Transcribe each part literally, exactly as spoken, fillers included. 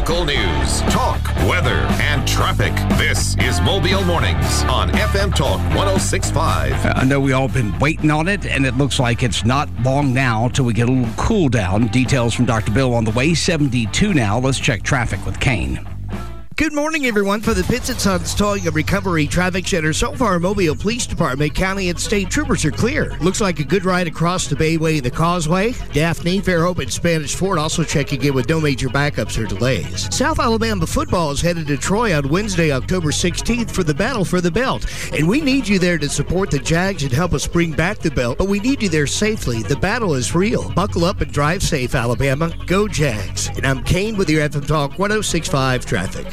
Local news, talk, weather, and traffic. This is Mobile Mornings on F M Talk one oh six point five. I know we all been waiting on it, and it looks like it's not long now till we get a little cool down. Details from Doctor Bill on the way. seventy-two now. Let's check traffic with Kane. Good morning, everyone. For the Pitts and Sons Towing and Recovery Traffic Center, so far, Mobile Police Department, county, and state troopers are clear. Looks like a good ride across the Bayway and the Causeway. Daphne, Fairhope, and Spanish Fort also checking in with no major backups or delays. South Alabama football is headed to Troy on Wednesday, October sixteenth for the Battle for the Belt. And we need you there to support the Jags and help us bring back the belt, but we need you there safely. The battle is real. Buckle up and drive safe, Alabama. Go Jags. And I'm Kane with your F M Talk one oh six point five traffic.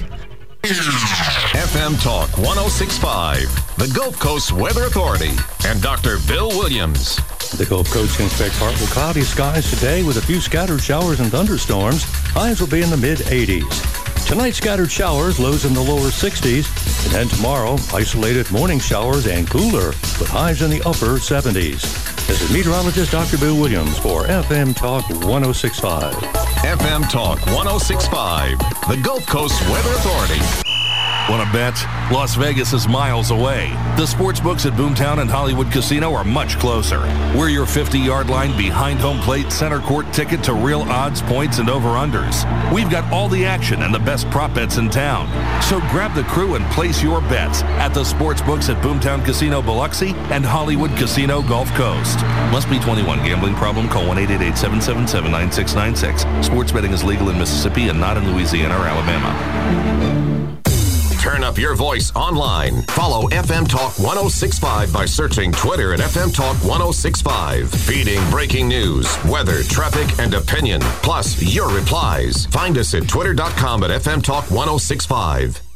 F M Talk one oh six point five, the Gulf Coast Weather Authority, and Doctor Bill Williams. The Gulf Coast can expect partly cloudy skies today with a few scattered showers and thunderstorms. Highs will be in the mid-eighties. Tonight, scattered showers, lows in the lower sixties. And then tomorrow, isolated morning showers and cooler, with highs in the upper seventies. This is meteorologist Doctor Bill Williams for F M Talk one oh six point five. F M Talk one oh six point five, the Gulf Coast Weather Authority. Want to bet? Las Vegas is miles away. The sports books at Boomtown and Hollywood Casino are much closer. We're your fifty-yard line, behind home plate, center court ticket to real odds, points, and over-unders. We've got all the action and the best prop bets in town. So grab the crew and place your bets at the sports books at Boomtown Casino Biloxi and Hollywood Casino Gulf Coast. Must be twenty-one. Gambling problem? Call one eight eight eight, seven seven seven, nine six nine six. Sports betting is legal in Mississippi and not in Louisiana or Alabama. Turn up your voice online. Follow F M Talk one oh six point five by searching Twitter at F M Talk one oh six point five. Feeding breaking news, weather, traffic, and opinion. Plus your replies. Find us at twitter dot com at F M Talk one oh six point five.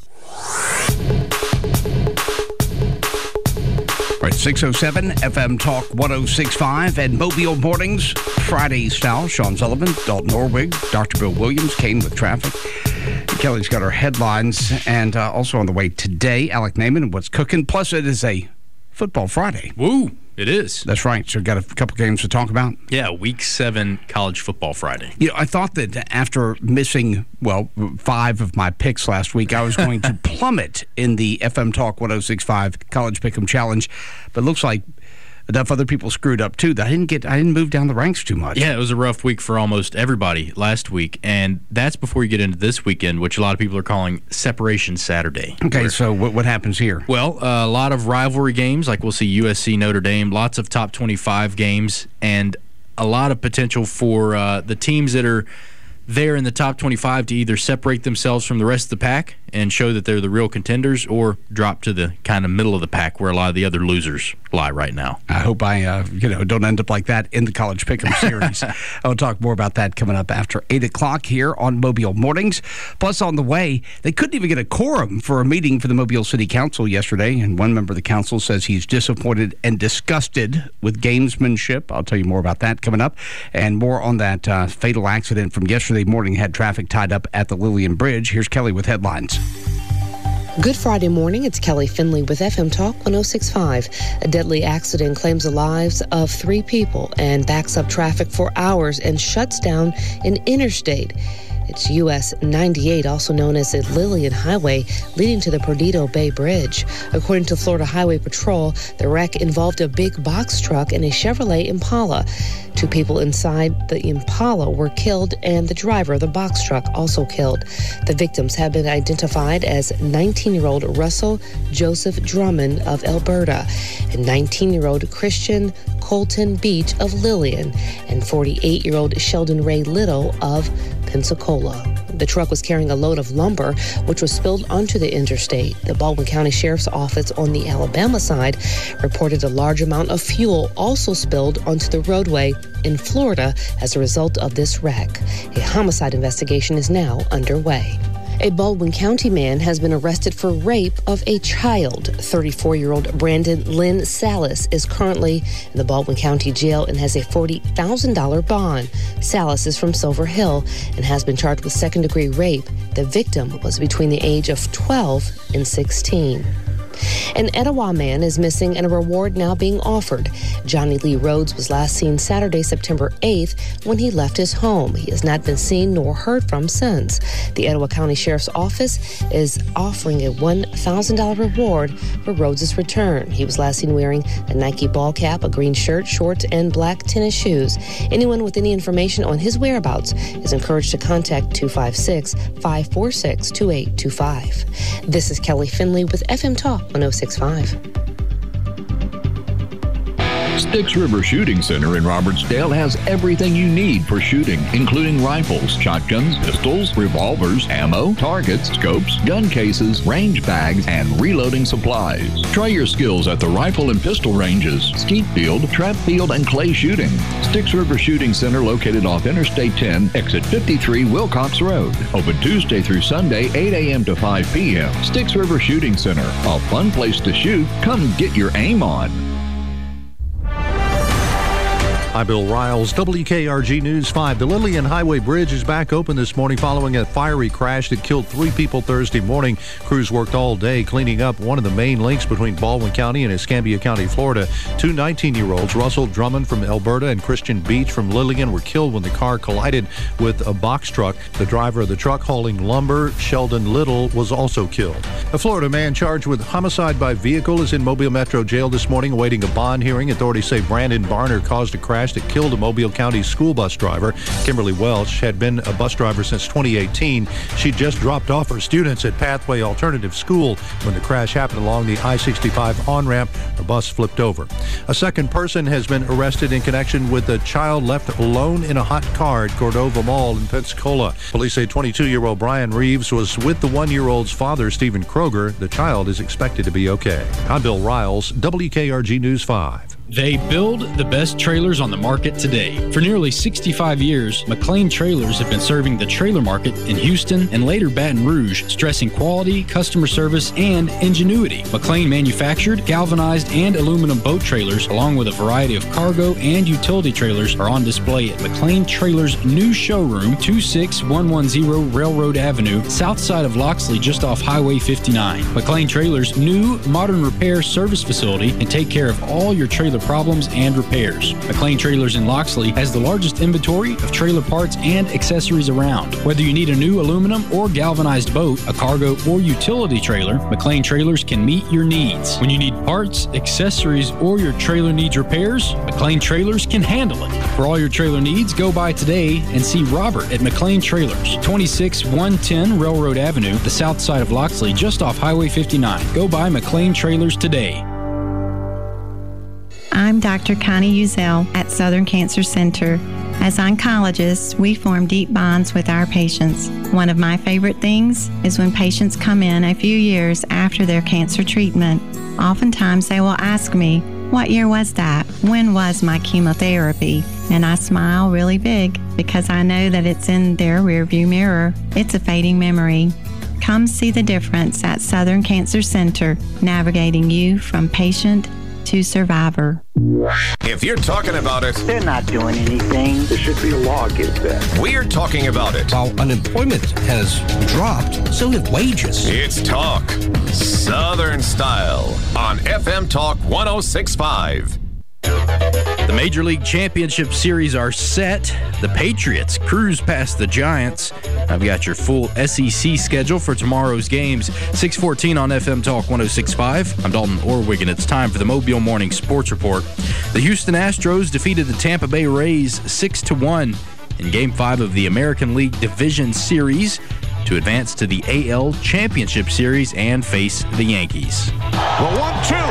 All right, six oh seven, F M Talk one oh six point five, and Mobile Mornings, Friday style. Sean Sullivan, Dalton Norwig, Doctor Bill Williams, Kane with traffic. Kelly's got our headlines, and uh, also on the way today, Alec Naiman and What's Cooking. Plus, it is a Football Friday. Woo, it is. That's right. So, we've got a couple games to talk about. Yeah, Week seven College Football Friday. You know, I thought that after missing, well, five of my picks last week, I was going to plummet in the F M Talk one oh six point five College Pick'em Challenge, but it looks like enough other people screwed up too that I didn't get I didn't move down the ranks too much. Yeah, it was a rough week for almost everybody last week, and that's before you get into this weekend, which a lot of people are calling Separation Saturday. Okay, where, so what what happens here? Well, uh, a lot of rivalry games, like we'll see U S C, Notre Dame, lots of top twenty-five games, and a lot of potential for uh, the teams that are there in the top twenty-five to either separate themselves from the rest of the pack and show that they're the real contenders, or drop to the kind of middle of the pack where a lot of the other losers lie right now. I hope I uh, you know don't end up like that in the College Pick'em series. I'll talk more about that coming up after eight o'clock here on Mobile Mornings. Plus, on the way, they couldn't even get a quorum for a meeting for the Mobile City Council yesterday, and one member of the council says he's disappointed and disgusted with gamesmanship. I'll tell you more about that coming up, and more on that uh, fatal accident from yesterday morning had traffic tied up at the Lillian Bridge. Here's Kelly with headlines. Good Friday morning. It's Kelly Finley with F M Talk one oh six point five. A deadly accident claims the lives of three people and backs up traffic for hours and shuts down an interstate. It's U S ninety-eight, also known as the Lillian Highway, leading to the Perdido Bay Bridge. According to Florida Highway Patrol, the wreck involved a big box truck and a Chevrolet Impala. Two people inside the Impala were killed, and the driver of the box truck also killed. The victims have been identified as nineteen-year-old Russell Joseph Drummond of Alberta and nineteen-year-old Christian Colton Beach of Lillian and forty-eight-year-old Sheldon Ray Little of Pensacola. The truck was carrying a load of lumber, which was spilled onto the interstate. The Baldwin County Sheriff's Office on the Alabama side reported a large amount of fuel also spilled onto the roadway in Florida as a result of this wreck. A homicide investigation is now underway. A Baldwin County man has been arrested for rape of a child. thirty-four-year-old Brandon Lynn Salas is currently in the Baldwin County Jail and has a forty thousand dollars bond. Salas is from Silver Hill and has been charged with second-degree rape. The victim was between the age of twelve and sixteen. An Etowah man is missing and a reward now being offered. Johnny Lee Rhodes was last seen Saturday, September eighth, when he left his home. He has not been seen nor heard from since. The Etowah County Sheriff's Office is offering a one thousand dollars reward for Rhodes' return. He was last seen wearing a Nike ball cap, a green shirt, shorts, and black tennis shoes. Anyone with any information on his whereabouts is encouraged to contact two five six, five four six, two eight two five. This is Kelly Finley with F M Talk one oh six point five. Styx River Shooting Center in Robertsdale has everything you need for shooting, including rifles, shotguns, pistols, revolvers, ammo, targets, scopes, gun cases, range bags, and reloading supplies. Try your skills at the rifle and pistol ranges, skeet field, trap field, and clay shooting. Styx River Shooting Center located off Interstate ten, exit fifty-three, Wilcox Road. Open Tuesday through Sunday, eight a.m. to five p.m. Styx River Shooting Center, a fun place to shoot. Come get your aim on. I'm Bill Riles, W K R G News five. The Lillian Highway Bridge is back open this morning following a fiery crash that killed three people Thursday morning. Crews worked all day cleaning up one of the main links between Baldwin County and Escambia County, Florida. Two nineteen-year-olds, Russell Drummond from Alberta and Christian Beach from Lillian, were killed when the car collided with a box truck. The driver of the truck hauling lumber, Sheldon Little, was also killed. A Florida man charged with homicide by vehicle is in Mobile Metro Jail this morning awaiting a bond hearing. Authorities say Brandon Barner caused a crash that killed a Mobile County school bus driver. Kimberly Welch had been a bus driver since twenty eighteen. She just dropped off her students at Pathway Alternative School when the crash happened along the I sixty-five on-ramp. Her bus flipped over. A second person has been arrested in connection with a child left alone in a hot car at Cordova Mall in Pensacola. Police say twenty-two-year-old Brian Reeves was with the one-year-old's father, Stephen Kroger. The child is expected to be okay. I'm Bill Riles, W K R G News five. They build the best trailers on the market today. For nearly sixty-five years, McLean Trailers have been serving the trailer market in Houston and later Baton Rouge, stressing quality, customer service, and ingenuity. McLean manufactured, galvanized, and aluminum boat trailers, along with a variety of cargo and utility trailers, are on display at McLean Trailers' new showroom, two six one one zero Railroad Avenue, south side of Loxley, just off Highway fifty-nine. McLean Trailers' new modern repair service facility can take care of all your trailer problems and repairs. McLean Trailers in Loxley has the largest inventory of trailer parts and accessories around. Whether you need a new aluminum or galvanized boat, a cargo or utility trailer, McLean Trailers can meet your needs. When you need parts, accessories, or your trailer needs repairs, McLean Trailers can handle it. For all your trailer needs, go by today and see Robert at McLean Trailers, twenty-six one ten Railroad Avenue, the south side of Loxley, just off Highway fifty-nine. Go by McLean Trailers today. I'm Doctor Connie Uzel at Southern Cancer Center. As oncologists, we form deep bonds with our patients. One of my favorite things is when patients come in a few years after their cancer treatment. Oftentimes they will ask me, "What year was that? When was my chemotherapy?" And I smile really big because I know that it's in their rearview mirror. It's a fading memory. Come see the difference at Southern Cancer Center, navigating you from patient to survivor. If you're talking about it, they're not doing anything. There should be a law against that. We're talking about it. While unemployment has dropped, so have wages. It's talk Southern style on F M Talk one oh six point five. The Major League Championship Series are set. The Patriots cruise past the Giants. I've got your full S E C schedule for tomorrow's games. six fourteen on F M Talk one oh six point five. I'm Dalton Orwig, and it's time for the Mobile Morning Sports Report. The Houston Astros defeated the Tampa Bay Rays six to one in Game five of the American League Division Series to advance to the A L Championship Series and face the Yankees. The one two.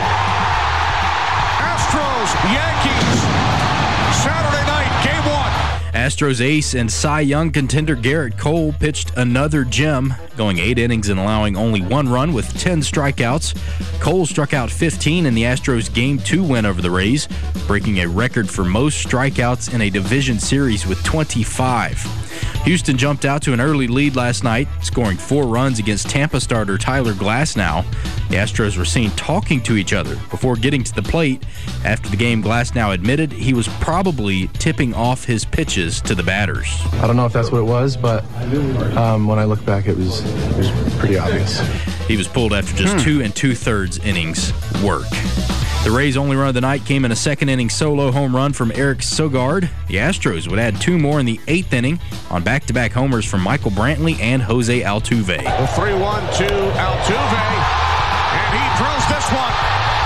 Astros, Yankees, Saturday night, game one. Astros ace and Cy Young contender Garrett Cole pitched another gem, going eight innings and allowing only one run with ten strikeouts. Cole struck out fifteen in the Astros' Game two win over the Rays, breaking a record for most strikeouts in a division series with twenty-five. Houston jumped out to an early lead last night, scoring four runs against Tampa starter Tyler Glasnow. The Astros were seen talking to each other before getting to the plate. After the game, Glasnow admitted he was probably tipping off his pitches to the batters. I don't know if that's what it was, but um, when I look back, it was, it was pretty obvious. He was pulled after just hmm. two and two-thirds innings work. The Rays' only run of the night came in a second-inning solo home run from Eric Sogard. The Astros would add two more in the eighth inning on back-to-back homers from Michael Brantley and Jose Altuve. The three one to Altuve, and he drills this one.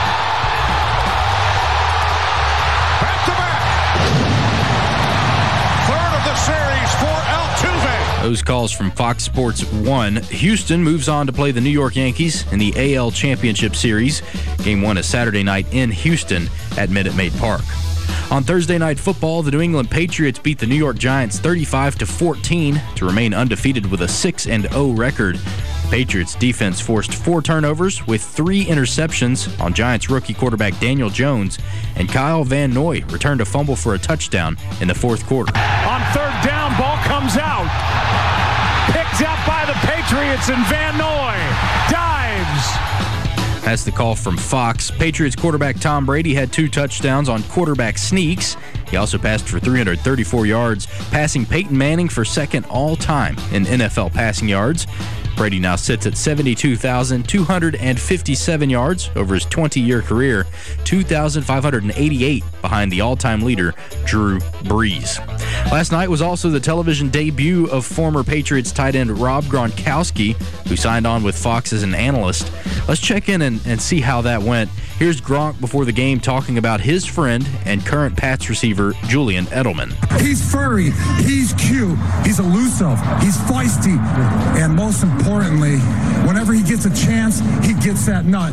Back-to-back. Third of the series for Altuve. Those calls from Fox Sports one. Houston moves on to play the New York Yankees in the A L Championship Series. Game one is Saturday night in Houston at Minute Maid Park. On Thursday Night Football, the New England Patriots beat the New York Giants thirty-five to fourteen to remain undefeated with a six and oh record. The Patriots defense forced four turnovers with three interceptions on Giants rookie quarterback Daniel Jones, and Kyle Van Noy returned a fumble for a touchdown in the fourth quarter. On third down, ball comes out. Picked up by the Patriots, and Van Noy dives. That's the call from Fox. Patriots quarterback Tom Brady had two touchdowns on quarterback sneaks. He also passed for three hundred thirty-four yards, passing Peyton Manning for second all-time in N F L passing yards. Brady now sits at seventy-two thousand two hundred fifty-seven yards over his twenty-year career, two thousand five hundred eighty-eight behind the all-time leader, Drew Brees. Last night was also the television debut of former Patriots tight end Rob Gronkowski, who signed on with Fox as an analyst. Let's check in and, and see how that went. Here's Gronk before the game talking about his friend and current Pats receiver, Julian Edelman. He's furry, he's cute, he's elusive, he's feisty, and most importantly, whenever he gets a chance, he gets that nut.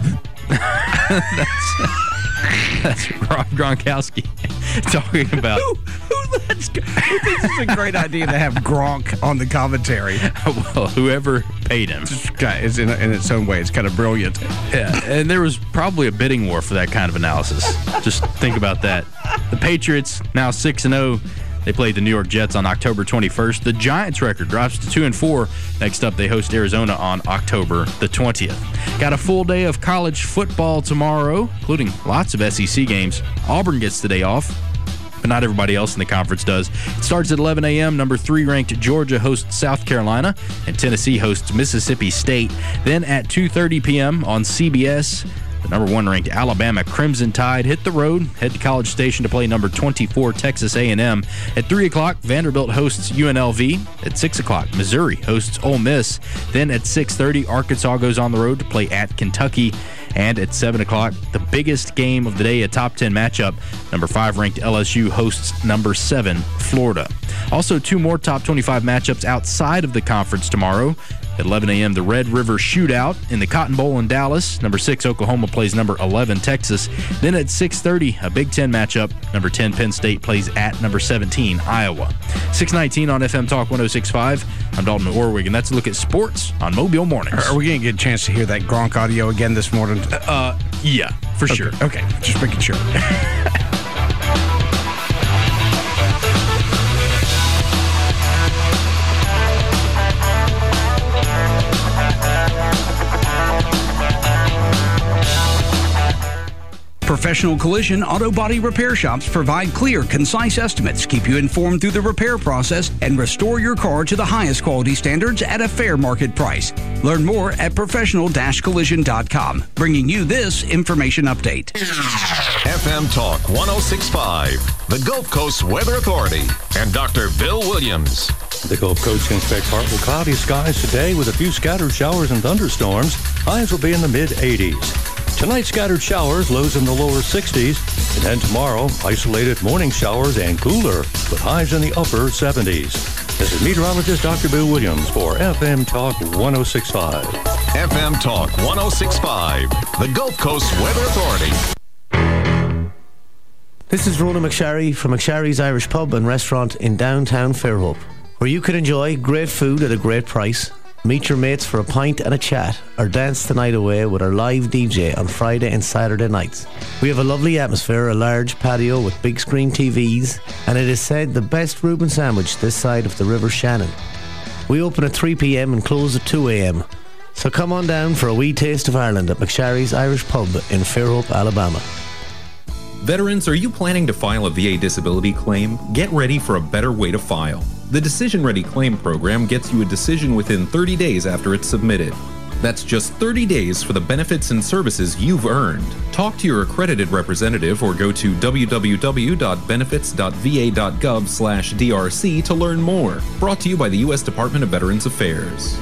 that's, that's Rob Gronkowski talking about. Who, who, lets, who thinks it's a great idea to have Gronk on the commentary? Well, whoever paid him. It's in, in its own way, it's kind of brilliant. Yeah, and there was probably a bidding war for that kind of analysis. Just think about that. The Patriots, now six and oh. They played the New York Jets on October twenty-first. The Giants' record drops to two and four. Next up, they host Arizona on October the twentieth. Got a full day of college football tomorrow, including lots of S E C games. Auburn gets the day off, but not everybody else in the conference does. It starts at eleven a.m. Number three ranked Georgia hosts South Carolina, and Tennessee hosts Mississippi State. Then at two thirty p.m. on C B S, the number one ranked Alabama Crimson Tide hit the road, head to College Station to play number twenty-four Texas A and M. At three o'clock, Vanderbilt hosts U N L V. At six o'clock, Missouri hosts Ole Miss. Then at six thirty, Arkansas goes on the road to play at Kentucky. And at seven o'clock, the biggest game of the day, a top ten matchup. Number five ranked L S U hosts number seven Florida. Also, two more top twenty-five matchups outside of the conference tomorrow. At eleven a.m., the Red River Shootout in the Cotton Bowl in Dallas. Number six, Oklahoma plays number eleven, Texas. Then at six thirty, a Big Ten matchup. Number ten, Penn State plays at number seventeen, Iowa. six nineteen on F M Talk one oh six point five. I'm Dalton Orwig, and that's a look at sports on Mobile Mornings. Are we going to get a chance to hear that Gronk audio again this morning? Uh, yeah, for okay. sure. Okay, just making sure. Professional Collision Auto Body Repair Shops provide clear, concise estimates, keep you informed through the repair process, and restore your car to the highest quality standards at a fair market price. Learn more at professional collision dot com, bringing you this information update. F M Talk one oh six point five, the Gulf Coast Weather Authority, and Doctor Bill Williams. The Gulf Coast can expect partly cloudy skies today with a few scattered showers and thunderstorms. Highs will be in the mid eighties. Tonight, scattered showers, lows in the lower sixties. And then tomorrow, isolated morning showers and cooler, with highs in the upper seventies. This is meteorologist Doctor Bill Williams for F M Talk one oh six point five. F M Talk one oh six point five, the Gulf Coast Weather Authority. This is Rona McSharry from McSharry's Irish Pub and Restaurant in downtown Fairhope, where you can enjoy great food at a great price, Meet your mates for a pint and a chat, or dance the night away with our live D J on Friday and Saturday nights. We have a lovely atmosphere, a large patio with big screen T Vs, and it is said the best Reuben sandwich this side of the River Shannon. We open at three p.m. and close at two a.m. So come on down for a wee taste of Ireland at McSharry's Irish Pub in Fairhope, Alabama. Veterans, are you planning to file a V A disability claim? Get ready for a better way to file. The Decision Ready Claim Program gets you a decision within thirty days after it's submitted. That's just thirty days for the benefits and services you've earned. Talk to your accredited representative or go to w w w dot benefits dot v a dot gov slash d r c to learn more. Brought to you by the U S Department of Veterans Affairs.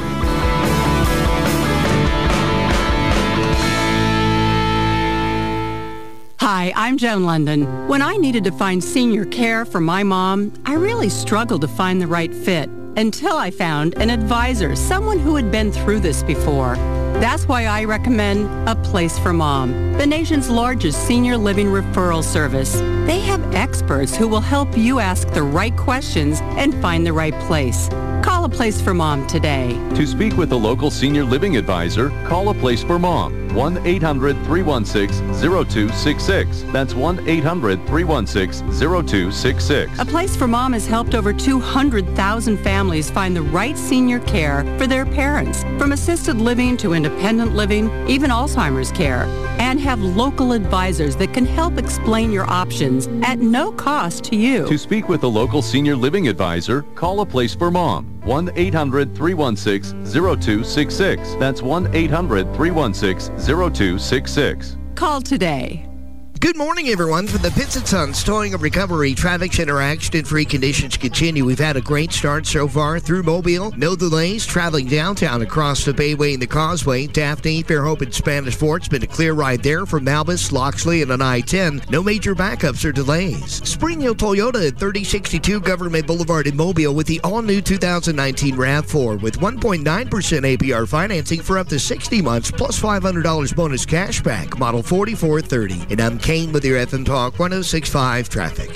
Hi, I'm Joan London. When I needed to find senior care for my mom, I really struggled to find the right fit until I found an advisor, someone who had been through this before. That's why I recommend A Place for Mom, the nation's largest senior living referral service. They have experts who will help you ask the right questions and find the right place. Call A Place for Mom today. To speak with a local senior living advisor, call A Place for Mom, one eight hundred three one six zero two six six. That's one eight hundred three one six zero two six six. A Place for Mom has helped over two hundred thousand families find the right senior care for their parents, from assisted living to independent living, even Alzheimer's care, and have local advisors that can help explain your options at no cost to you. To speak with a local senior living advisor, call A Place for Mom, one eight hundred three one six zero two six six. That's one eight hundred three one six zero two six six. Call today. Good morning, everyone. From the Pitts and Sons Towing and Recovery Traffic Center, accident-free conditions continue. We've had a great start so far through Mobile. No delays traveling downtown across the Bayway and the Causeway. Daphne, Fairhope, and Spanish Fort's been a clear ride there from Malbus, Loxley, and on I ten. No major backups or delays. Spring Hill Toyota at thirty sixty-two Government Boulevard in Mobile with the all-new two thousand nineteen RAV four with one point nine percent A P R financing for up to sixty months plus five hundred dollars bonus cash back. Model forty-four thirty. And I'm Kane with your F M Talk one oh six point five traffic.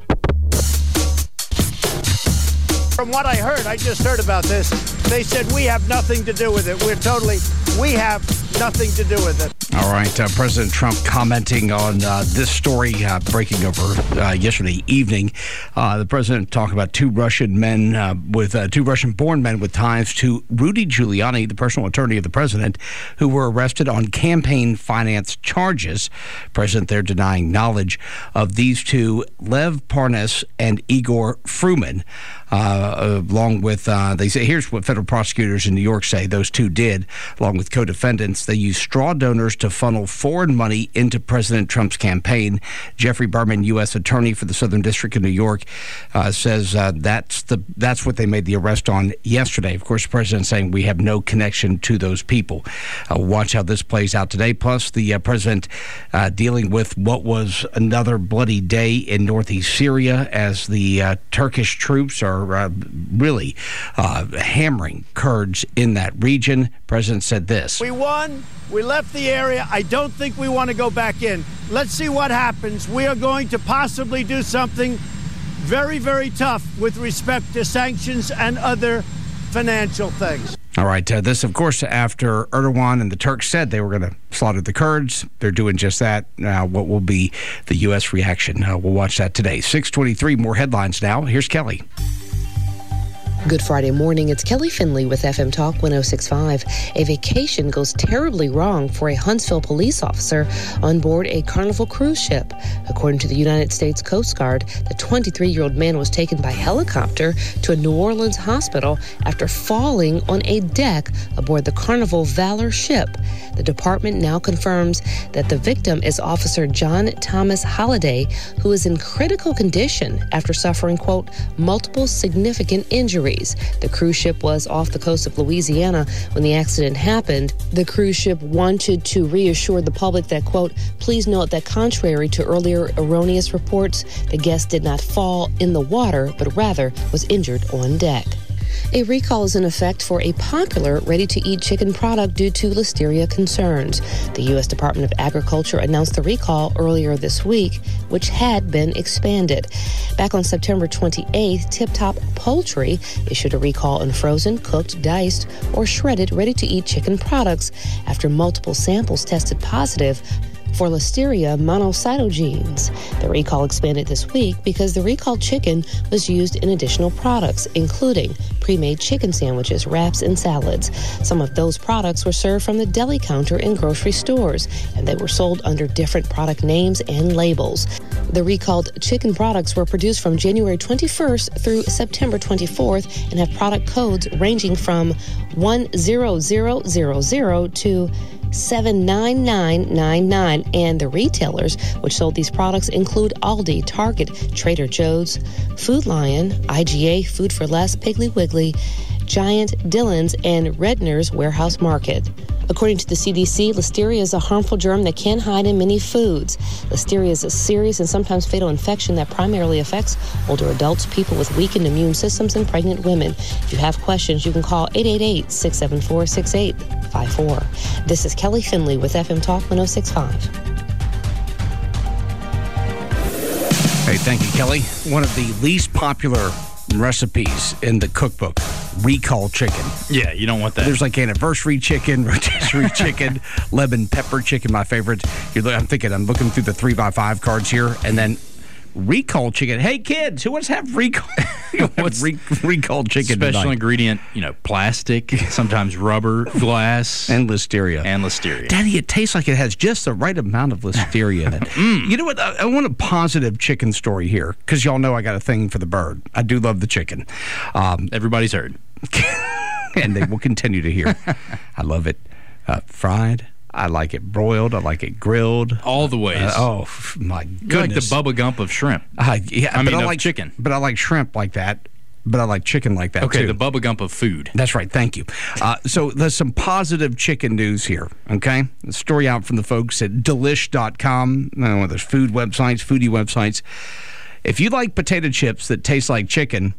From what I heard, I just heard about this, they said we have nothing to do with it. We're totally, we have nothing to do with it. All right, uh, President Trump commenting on uh, this story uh, breaking over uh, yesterday evening. Uh, the president talking about two Russian men uh, with uh, two Russian-born men with ties to Rudy Giuliani, the personal attorney of the president, who were arrested on campaign finance charges. President there denying knowledge of these two, Lev Parnas and Igor Fruman. Uh, along with, uh, they say, here's what federal prosecutors in New York say those two did, along with co-defendants. They used straw donors to funnel foreign money into President Trump's campaign. Jeffrey Berman, U S attorney for the Southern District of New York, uh, says uh, that's the that's what they made the arrest on yesterday. Of course, the president saying we have no connection to those people. Uh, watch how this plays out today. Plus, the uh, president uh, dealing with what was another bloody day in northeast Syria as the uh, Turkish troops are Uh, really uh, hammering Kurds in that region. President said this. We won. We left the area. I don't think we want to go back in. Let's see what happens. We are going to possibly do something very, very tough with respect to sanctions and other financial things. All right. Uh, this, of course, after Erdogan and the Turks said they were going to slaughter the Kurds. They're doing just that. Now, what will be the U S reaction? Uh, we'll watch that today. six twenty-three, more headlines now. Here's Kelly. Good Friday morning. It's Kelly Finley with F M Talk one oh six point five. A vacation goes terribly wrong for a Huntsville police officer on board a Carnival cruise ship. According to the United States Coast Guard, the twenty-three-year-old man was taken by helicopter to a New Orleans hospital after falling on a deck aboard the Carnival Valor ship. The department now confirms that the victim is Officer John Thomas Holliday, who is in critical condition after suffering, quote, multiple significant injuries. The cruise ship was off the coast of Louisiana when the accident happened. The cruise ship wanted to reassure the public that, quote, please note that contrary to earlier erroneous reports, the guest did not fall in the water, but rather was injured on deck. A recall is in effect for a popular ready-to-eat chicken product due to listeria concerns. The U S Department of Agriculture announced the recall earlier this week, which had been expanded. Back on September twenty-eighth, Tip Top Poultry issued a recall on frozen, cooked, diced, or shredded ready-to-eat chicken products after multiple samples tested positive for Listeria monocytogenes. The recall expanded this week because the recalled chicken was used in additional products, including pre-made chicken sandwiches, wraps, and salads. Some of those products were served from the deli counter in grocery stores, and they were sold under different product names and labels. The recalled chicken products were produced from January twenty-first through September twenty-fourth and have product codes ranging from one zero zero zero zero to seven nine nine nine nine, and the retailers which sold these products include Aldi, Target, Trader Joe's, Food Lion, I G A, Food for Less, Piggly Wiggly, Giant, Dillon's, and Redner's Warehouse Market. According to the C D C, Listeria is a harmful germ that can hide in many foods. Listeria is a serious and sometimes fatal infection that primarily affects older adults, people with weakened immune systems, and pregnant women. If you have questions, you can call eight eight eight, six seven four, six eight five four. This is Kelly Finley with F M Talk one oh six point five. Hey, thank you, Kelly. One of the least popular recipes in the cookbook, recall chicken. Yeah, you don't want that. There's like anniversary chicken, rotisserie chicken, lemon pepper chicken, my favorite. You're, I'm thinking, I'm looking through the three by five cards here, and then recall chicken. Hey, kids, who wants to have recall, What's re- recall chicken Special tonight? ingredient, you know, plastic, sometimes rubber, glass. And listeria. And listeria. Daddy, it tastes like it has just the right amount of listeria in it. mm. You know what? I, I want a positive chicken story here, because y'all know I got a thing for the bird. I do love the chicken. Um, Everybody's heard. And they will continue to hear. I love it uh, fried. I like it broiled. I like it grilled. All the ways. Uh, oh, my goodness. You like the Bubba Gump of shrimp. Uh, yeah, I mean, I of like chicken. But I like shrimp like that. But I like chicken like that, okay, too. the Bubba Gump of food. That's right. Thank you. Uh, so there's some positive chicken news here, okay? A story out from the folks at delish dot com, one of those food websites, foodie websites. If you like potato chips that taste like chicken,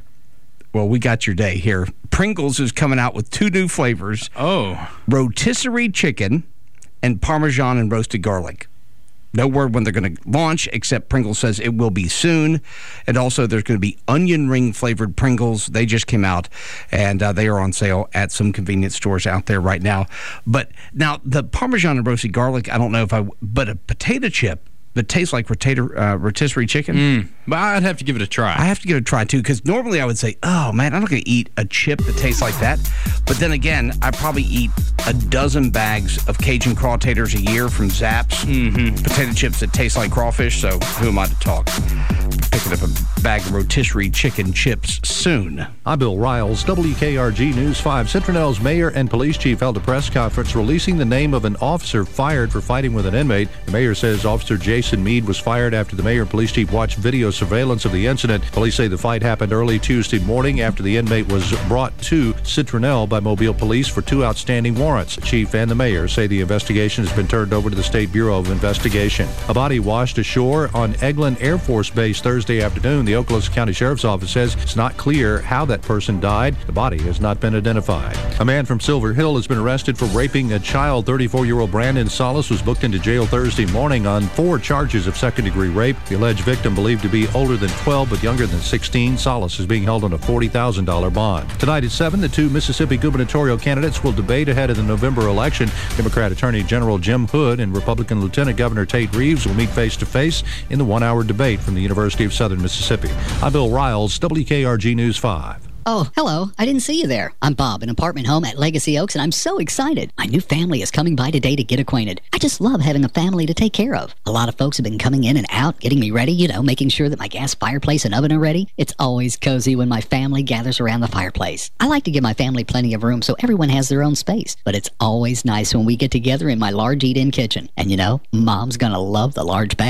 well, we got your day here. Pringles is coming out with two new flavors. Oh. Rotisserie chicken and Parmesan and roasted garlic. No word when they're going to launch, except Pringles says it will be soon. And also, there's going to be onion ring flavored Pringles. They just came out, and uh, they are on sale at some convenience stores out there right now. But now, the Parmesan and roasted garlic, I don't know if I, but a potato chip that tastes like rotator, uh, rotisserie chicken. Mm, but I'd have to give it a try. I have to give it a try, too, because normally I would say, oh, man, I'm not going to eat a chip that tastes like that. But then again, I probably eat a dozen bags of Cajun crawtators a year from Zapp's. Mm-hmm. Potato chips that taste like crawfish, so who am I to talk? Picking up a bag of rotisserie chicken chips soon. I'm Bill Riles, W K R G News five. Citronel's mayor and police chief held a press conference releasing the name of an officer fired for fighting with an inmate. The mayor says Officer Jason Mead was fired after the mayor and police chief watched video surveillance of the incident. Police say the fight happened early Tuesday morning after the inmate was brought to Citronel by Mobile Police for two outstanding warrants. The chief and the mayor say the investigation has been turned over to the State Bureau of Investigation. A body washed ashore on Eglin Air Force Base Thursday afternoon. The Okaloosa County Sheriff's Office says it's not clear how that person died. The body has not been identified. A man from Silver Hill has been arrested for raping a child. thirty-four-year-old Brandon Solis was booked into jail Thursday morning on four charges of second-degree rape. The alleged victim, believed to be older than twelve but younger than sixteen, Solis is being held on a forty thousand dollars bond. Tonight at seven, the two Mississippi gubernatorial candidates will debate ahead of the November election. Democrat Attorney General Jim Hood and Republican Lieutenant Governor Tate Reeves will meet face-to-face in the one-hour debate from the University of Southern Mississippi. I'm Bill Riles, W K R G News five. Oh, hello. I didn't see you there. I'm Bob, an apartment home at Legacy Oaks, and I'm so excited. My new family is coming by today to get acquainted. I just love having a family to take care of. A lot of folks have been coming in and out, getting me ready, you know, making sure that my gas fireplace and oven are ready. It's always cozy when my family gathers around the fireplace. I like to give my family plenty of room so everyone has their own space, but it's always nice when we get together in my large eat-in kitchen. And you know, Mom's gonna love the large bath.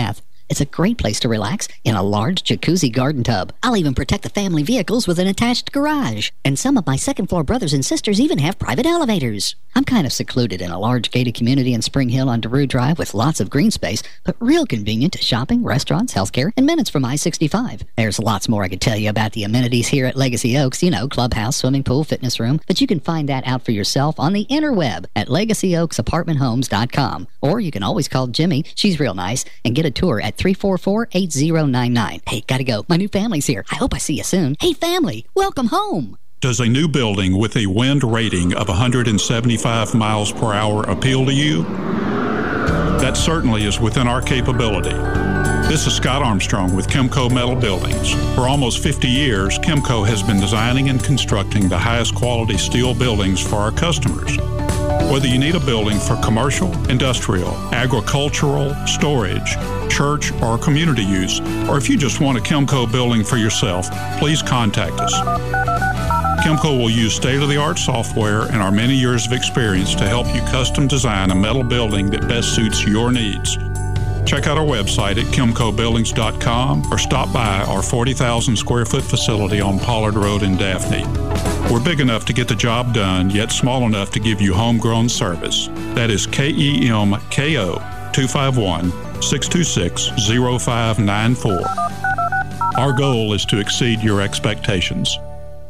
It's a great place to relax in a large jacuzzi garden tub. I'll even protect the family vehicles with an attached garage. And some of my second-floor brothers and sisters even have private elevators. I'm kind of secluded in a large gated community in Spring Hill on DeRue Drive with lots of green space, but real convenient to shopping, restaurants, healthcare, and minutes from I sixty-five. There's lots more I could tell you about the amenities here at Legacy Oaks, you know, clubhouse, swimming pool, fitness room, but you can find that out for yourself on the interweb at legacy oaks apartment homes dot com. Or you can always call Jimmy, she's real nice, and get a tour at three four four, eight zero nine nine. Hey, gotta go. My new family's here. I hope I see you soon. Hey, family, welcome home. Does a new building with a wind rating of one hundred seventy-five miles per hour appeal to you? That certainly is within our capability. This is Scott Armstrong with Chemco Metal Buildings. For almost fifty years, Chemco has been designing and constructing the highest quality steel buildings for our customers. Whether you need a building for commercial, industrial, agricultural, storage, church, or community use, or if you just want a Chemco building for yourself, please contact us. Chemco will use state-of-the-art software and our many years of experience to help you custom design a metal building that best suits your needs. Check out our website at chemco buildings dot com or stop by our forty thousand square foot facility on Pollard Road in Daphne. We're big enough to get the job done, yet small enough to give you homegrown service. That is K E M K O two five one, six two six, zero five nine four. Our goal is to exceed your expectations.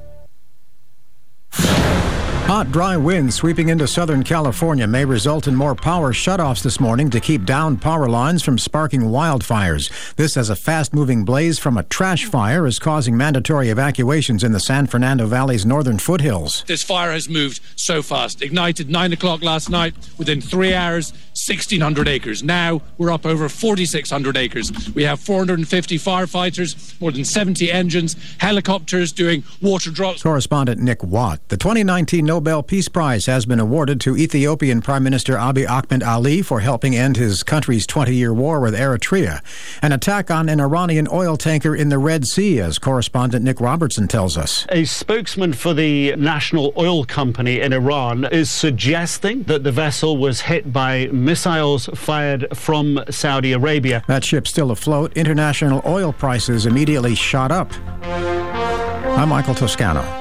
Hot, dry winds sweeping into Southern California may result in more power shutoffs this morning to keep down power lines from sparking wildfires. This as a fast-moving blaze from a trash fire is causing mandatory evacuations in the San Fernando Valley's northern foothills. This fire has moved so fast. Ignited nine o'clock last night. Within three hours, sixteen hundred acres. Now we're up over forty-six hundred acres. We have four hundred fifty firefighters, more than seventy engines, helicopters doing water drops. Correspondent Nick Watt. The twenty nineteen Nobel Peace Prize has been awarded to Ethiopian Prime Minister Abiy Ahmed Ali for helping end his country's twenty-year war with Eritrea. An attack on an Iranian oil tanker in the Red Sea, as correspondent Nick Robertson tells us. A spokesman for the national oil company in Iran is suggesting that the vessel was hit by missiles fired from Saudi Arabia. That ship still afloat. International oil prices immediately shot up. I'm Michael Toscano.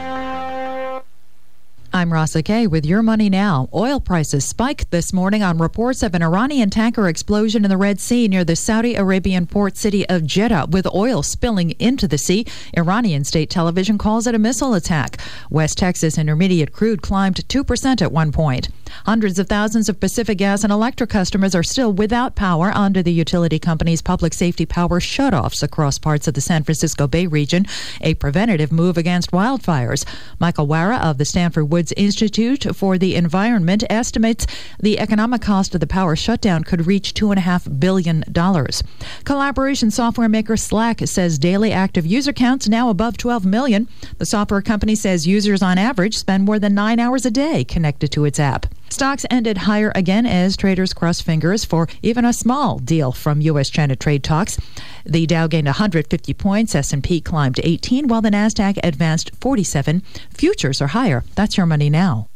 I'm Rasa Kay with Your Money Now. Oil prices spiked this morning on reports of an Iranian tanker explosion in the Red Sea near the Saudi Arabian port city of Jeddah, with oil spilling into the sea. Iranian state television calls it a missile attack. West Texas Intermediate crude climbed two percent at one point. Hundreds of thousands of Pacific Gas and Electric customers are still without power under the utility company's public safety power shutoffs across parts of the San Francisco Bay region, a preventative move against wildfires. Michael Wara of the Stanford Woods Institute for the Environment estimates the economic cost of the power shutdown could reach two point five billion dollars. Collaboration software maker Slack says daily active user counts now above twelve million. The software company says users on average spend more than nine hours a day connected to its app. Stocks ended higher again as traders crossed fingers for even a small deal from U S China trade talks. The Dow gained one hundred fifty points, S and P climbed eighteen, while the Nasdaq advanced forty-seven. Futures are higher. That's Your Money Now.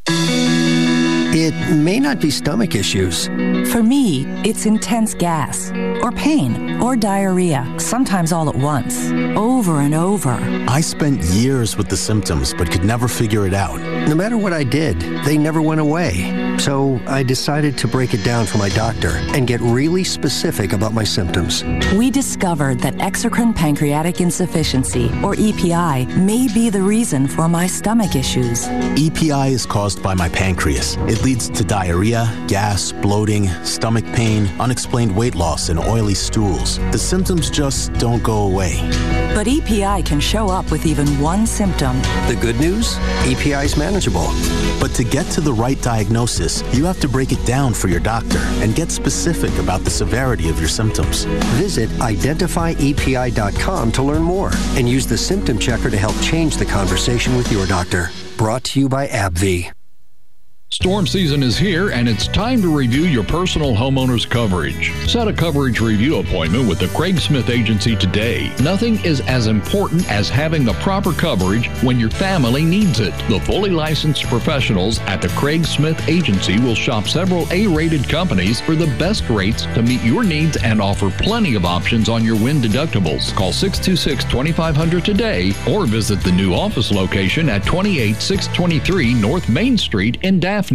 It may not be stomach issues. For me, it's intense gas, or pain, or diarrhea, sometimes all at once, over and over. I spent years with the symptoms, but could never figure it out. No matter what I did, they never went away. So I decided to break it down for my doctor and get really specific about my symptoms. We discovered that exocrine pancreatic insufficiency, or E P I, may be the reason for my stomach issues. E P I is caused by my pancreas. It leads to diarrhea, gas, bloating, stomach pain, unexplained weight loss, and oily stools. The symptoms just don't go away. But E P I can show up with even one symptom. The good news? E P I is manageable. But to get to the right diagnosis, you have to break it down for your doctor and get specific about the severity of your symptoms. Visit identify E P I dot com to learn more and use the symptom checker to help change the conversation with your doctor. Brought to you by AbbVie. Storm season is here, and it's time to review your personal homeowner's coverage. Set a coverage review appointment with the Craig Smith Agency today. Nothing is as important as having the proper coverage when your family needs it. The fully licensed professionals at the Craig Smith Agency will shop several A-rated companies for the best rates to meet your needs and offer plenty of options on your wind deductibles. Call six two six, two five zero zero today or visit the new office location at twenty-eight six twenty-three North Main Street in Daphne.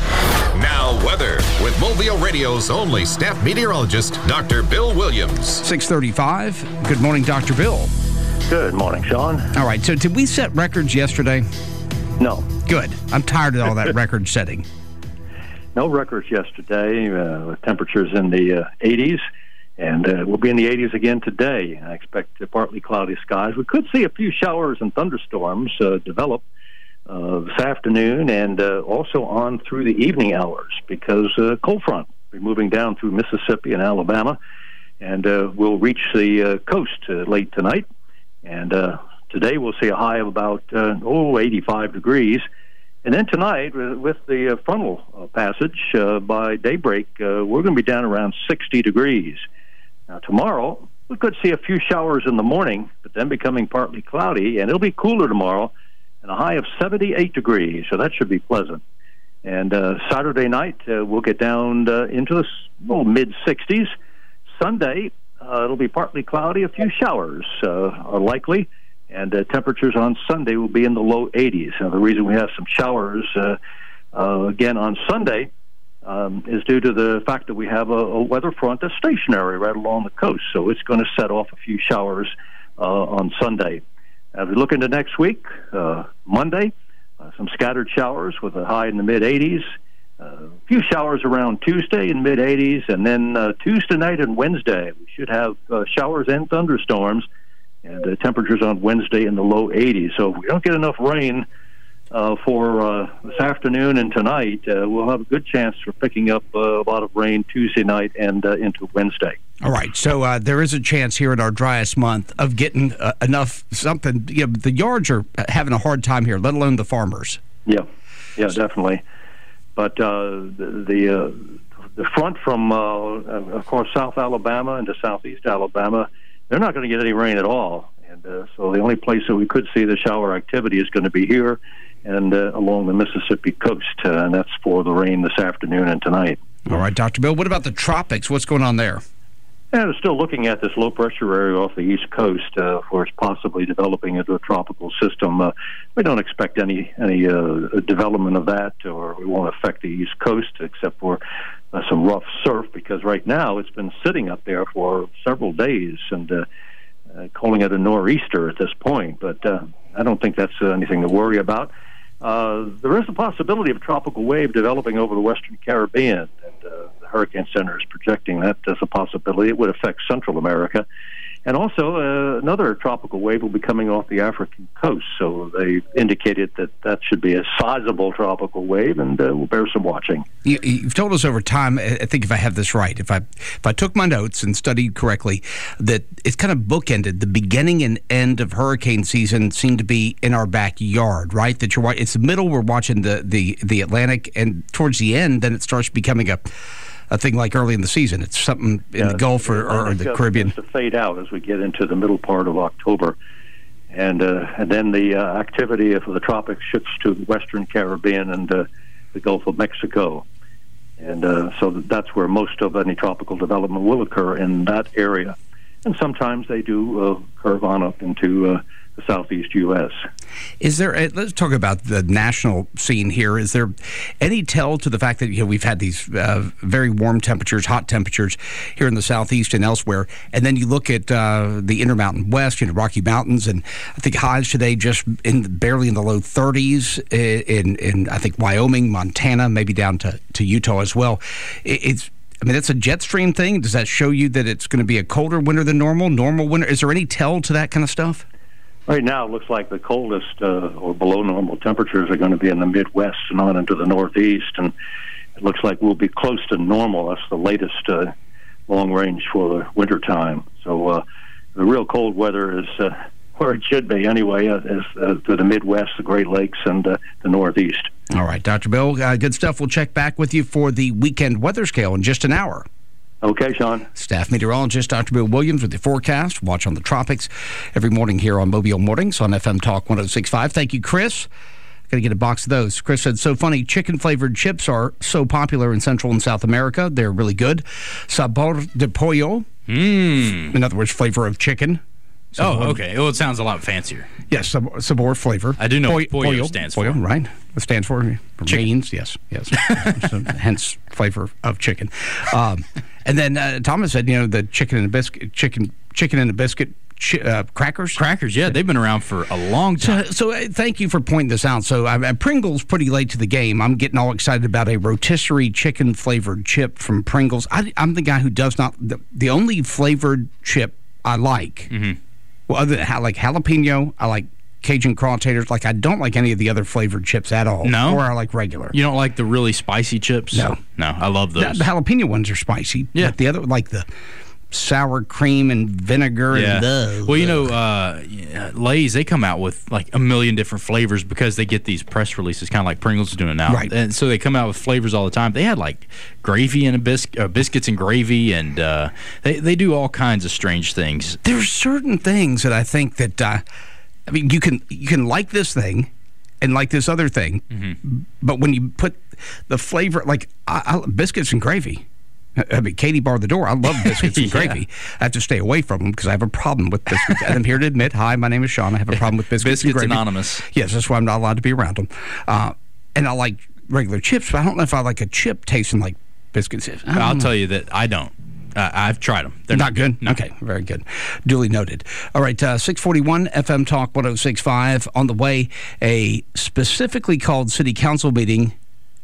Now, weather with Mobile Radio's only staff meteorologist, Doctor Bill Williams. six thirty-five. Good morning, Doctor Bill. Good morning, Sean. All right, so did we set records yesterday? No. Good. I'm tired of all that record setting. No records yesterday, uh, with temperatures in the uh, eighties, and uh, we'll be in the eighties again today. I expect uh, partly cloudy skies. We could see a few showers and thunderstorms uh, develop Uh, this afternoon and uh, also on through the evening hours because uh, cold front will be moving down through Mississippi and Alabama and uh, we'll reach the uh, coast uh, late tonight. And uh, today we'll see a high of about uh, oh eighty-five degrees. And then tonight with, with the uh, frontal uh, passage uh, by daybreak uh, we're going to be down around sixty degrees. Now tomorrow we could see a few showers in the morning but then becoming partly cloudy, and it'll be cooler tomorrow and a high of seventy-eight degrees, so that should be pleasant. And uh, Saturday night, uh, we'll get down uh, into the well, mid-sixties. Sunday, uh, it'll be partly cloudy. A few showers uh, are likely, and uh, temperatures on Sunday will be in the low eighties. Now, the reason we have some showers, uh, uh, again, on Sunday um, is due to the fact that we have a, a weather front that's stationary right along the coast, so it's going to set off a few showers uh, on Sunday. As we look into next week, uh, Monday, uh, some scattered showers with a high in the mid-eighties. Uh, a few showers around Tuesday in mid-eighties. And then uh, Tuesday night and Wednesday, we should have uh, showers and thunderstorms. And uh, temperatures on Wednesday in the low eighties. So if we don't get enough rain uh, for uh, this afternoon and tonight, uh, we'll have a good chance for picking up uh, a lot of rain Tuesday night and uh, into Wednesday. All right, so uh, there is a chance here in our driest month of getting uh, enough something. You know, the yards are having a hard time here, let alone the farmers. Yeah, yeah, definitely. But uh, the the, uh, the front from, uh, of course, South Alabama into Southeast Alabama, they're not going to get any rain at all. And uh, so the only place that we could see the shower activity is going to be here and uh, along the Mississippi coast, uh, and that's for the rain this afternoon and tonight. All right, Doctor Bill, what about the tropics? What's going on there? And we're still looking at this low-pressure area off the East Coast, uh, where it's possibly developing into a tropical system. Uh, we don't expect any any uh, development of that, or it won't affect the East Coast, except for uh, some rough surf, because right now it's been sitting up there for several days and uh, uh, calling it a nor'easter at this point. But uh, I don't think that's uh, anything to worry about. Uh, there is a possibility of a tropical wave developing over the Western Caribbean, and uh, the Hurricane Center is projecting that as a possibility. It would affect Central America. And also, uh, another tropical wave will be coming off the African coast, so they indicated that that should be a sizable tropical wave, and uh, we'll bear some watching. You, you've told us over time, I think if I have this right, if I if I took my notes and studied correctly, that it's kind of bookended. The beginning and end of hurricane season seem to be in our backyard, right? That you're it's the middle, we're watching the, the, the Atlantic, and towards the end, then it starts becoming a a thing like early in the season. It's something in yeah, the Gulf or, or, or the Caribbean. It's to fade out as we get into the middle part of October. And uh, and then the uh, activity of the tropics shifts to the Western Caribbean and uh, the Gulf of Mexico. And uh, so that's where most of any tropical development will occur, in that area. And sometimes they do uh, curve on up into uh, the southeast U S. Is there, let's talk about the national scene here. Is there any tell to the fact that, you know, we've had these uh, very warm temperatures, hot temperatures here in the southeast and elsewhere, and then you look at uh, the Intermountain West, you know, Rocky Mountains, and I think highs today just in barely in the low thirties in, in I think, Wyoming, Montana, maybe down to, to Utah as well. It's I mean, that's a jet stream thing. Does that show you that it's going to be a colder winter than normal, normal winter? Is there any tell to that kind of stuff? Right now, it looks like the coldest uh, or below normal temperatures are going to be in the Midwest and on into the Northeast, and it looks like we'll be close to normal. That's the latest uh, long range for the wintertime. So uh, the real cold weather is uh, where it should be anyway, uh, as uh, to the Midwest, the Great Lakes, and uh, the Northeast. All right, Doctor Bill, uh, good stuff. We'll check back with you for the weekend weather scale in just an hour. Okay, Sean. Staff meteorologist Doctor Bill Williams with the forecast. Watch on the tropics every morning here on Mobile Mornings on F M Talk one oh six point five. Thank you, Chris. Got to get a box of those. Chris said, so funny, chicken-flavored chips are so popular in Central and South America. They're really good. Sabor de pollo. Mm. In other words, flavor of chicken. Sabor. Oh, okay. Well, it sounds a lot fancier. Yes, sabor, sabor flavor. I do know Pollo, what pollo, pollo stands pollo, for. Right. It stands for beans. Yes, yes. So, hence, flavor of chicken. Um, and then uh, Thomas said, you know, the chicken and a biscuit, chicken, chicken and a biscuit chi- uh, crackers. Crackers, yeah, they've been around for a long time. So, so uh, thank you for pointing this out. So uh, Pringles pretty late to the game. I'm getting all excited about a rotisserie chicken flavored chip from Pringles. I, I'm the guy who does not. The, the only flavored chip I like. Mm-hmm. Well, other than like jalapeno, I like Cajun craw taters. Like, I don't like any of the other flavored chips at all. No? Or I like regular. You don't like the really spicy chips? No. No, I love those. The, the jalapeno ones are spicy. Yeah. But the other, like the sour cream and vinegar. Yeah. And the, well, you know, uh, Lay's, they come out with like a million different flavors because they get these press releases, kind of like Pringles is doing now. Right. And so they come out with flavors all the time. They had like gravy and a biscuit, uh, biscuits and gravy, and uh, they, they do all kinds of strange things. There's certain things that I think that, uh, I mean, you can you can like this thing and like this other thing, mm-hmm. but when you put the flavor, like I, I, biscuits and gravy, I mean, Katie barred the door. I love biscuits and yeah. gravy. I have to stay away from them because I have a problem with biscuits. And I'm here to admit, hi, my name is Sean. I have a problem with biscuits, biscuits and gravy. Anonymous. Yes, that's why I'm not allowed to be around them. Uh, and I like regular chips, but I don't know if I like a chip tasting like biscuits. I'll know. tell you that I don't. Uh, I've tried them. They're not, not good? No. Okay, very good. Duly noted. All right, uh, six forty-one F M Talk one oh six point five. On the way, a specifically called city council meeting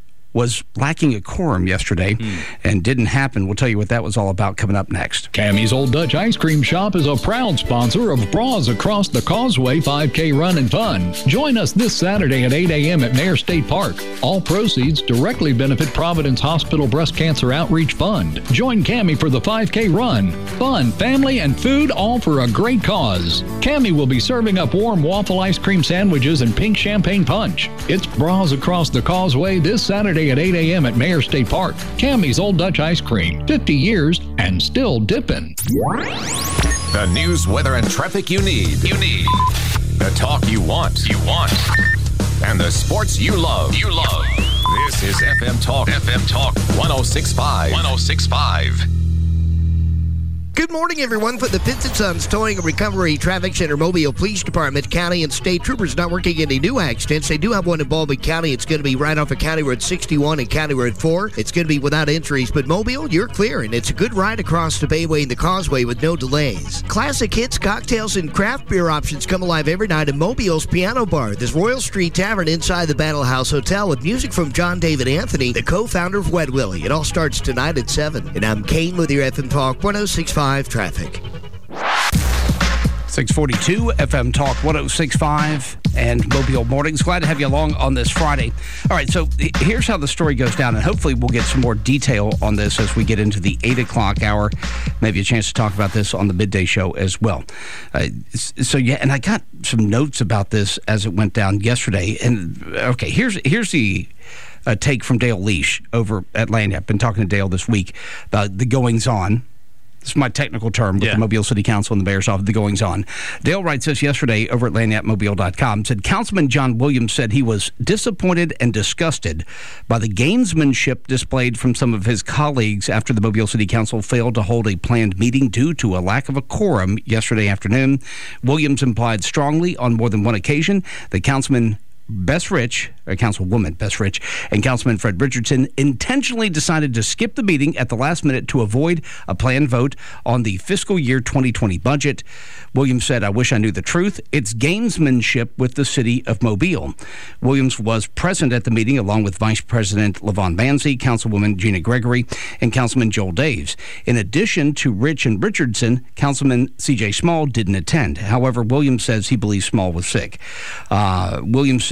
was lacking a quorum yesterday mm. and didn't happen. We'll tell you what that was all about coming up next. Cammy's Old Dutch Ice Cream Shop is a proud sponsor of Bras Across the Causeway five K Run and Fun. Join us this Saturday at eight a.m. at Mayor State Park. All proceeds directly benefit Providence Hospital Breast Cancer Outreach Fund. Join Cammy for the five K run. Fun, family, and food, all for a great cause. Cammy will be serving up warm waffle ice cream sandwiches and pink champagne punch. It's Bras Across the Causeway this Saturday at eight a.m. at Mayor State Park. Cammy's Old Dutch Ice Cream, fifty years and still dipping. The news, weather, and traffic you need. You need. The talk you want. You want. And the sports you love. You love. This is F M Talk. F M Talk one oh six point five. one oh six point five. Good morning, everyone. For the Pitts and Sons Towing and Recovery Traffic Center Mobile Police Department, County and State Troopers not working any new accidents. They do have one in Baldwin County. It's going to be right off of County Road sixty-one and County Road four. It's going to be without injuries, but Mobile, you're clear, and it's a good ride across the Bayway and the Causeway with no delays. Classic hits, cocktails, and craft beer options come alive every night at Mobile's Piano Bar, this Royal Street Tavern inside the Battle House Hotel with music from John David Anthony, the co-founder of Wed Willie. It all starts tonight at seven. And I'm Kane with your F M Talk one oh six point five traffic. six forty-two F M Talk one oh six point five and Mobile Mornings. Glad to have you along on this Friday. All right, so here's how the story goes down, and hopefully we'll get some more detail on this as we get into the eight o'clock hour. Maybe a chance to talk about this on the midday show as well. Uh, so, yeah, and I got some notes about this as it went down yesterday. And, okay, here's, here's the uh, take from Dale Leash over at Lanyap. I've been talking to Dale this week about the goings-on. This is my technical term with yeah. the Mobile City Council and the Mayor's Office, the goings-on. Dale writes this yesterday over at lanyap mobile dot com. Said Councilman John Williams said he was disappointed and disgusted by the gamesmanship displayed from some of his colleagues after the Mobile City Council failed to hold a planned meeting due to a lack of a quorum yesterday afternoon. Williams implied strongly on more than one occasion that Councilman Bess Rich, or Councilwoman Bess Rich, and Councilman Fred Richardson intentionally decided to skip the meeting at the last minute to avoid a planned vote on the fiscal year twenty twenty budget. Williams said, "I wish I knew the truth. It's gamesmanship with the city of Mobile." Williams was present at the meeting along with Vice President Levon Manzi, Councilwoman Gina Gregory, and Councilman Joel Daves. In addition to Rich and Richardson, Councilman C J Small didn't attend. However, Williams says he believes Small was sick. Uh, Williams said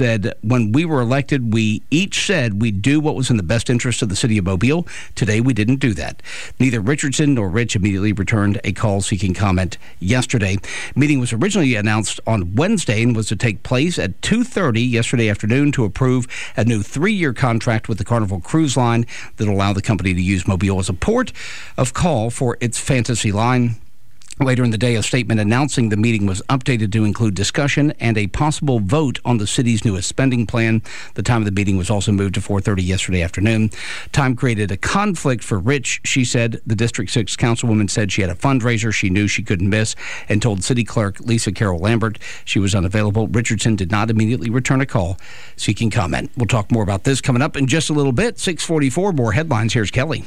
said, when we were elected, we each said we'd do what was in the best interest of the city of Mobile. Today, we didn't do that. Neither Richardson nor Rich immediately returned a call seeking comment yesterday. The meeting was originally announced on Wednesday and was to take place at two thirty yesterday afternoon to approve a new three-year contract with the Carnival Cruise Line that will allow the company to use Mobile as a port of call for its Fantasy line. Later in the day, a statement announcing the meeting was updated to include discussion and a possible vote on the city's newest spending plan. The time of the meeting was also moved to four thirty yesterday afternoon. Time created a conflict for Rich, she said. The District six councilwoman said she had a fundraiser she knew she couldn't miss and told City Clerk Lisa Carroll Lambert she was unavailable. Richardson did not immediately return a call seeking comment. We'll talk more about this coming up in just a little bit. six forty-four, more headlines. Here's Kelly.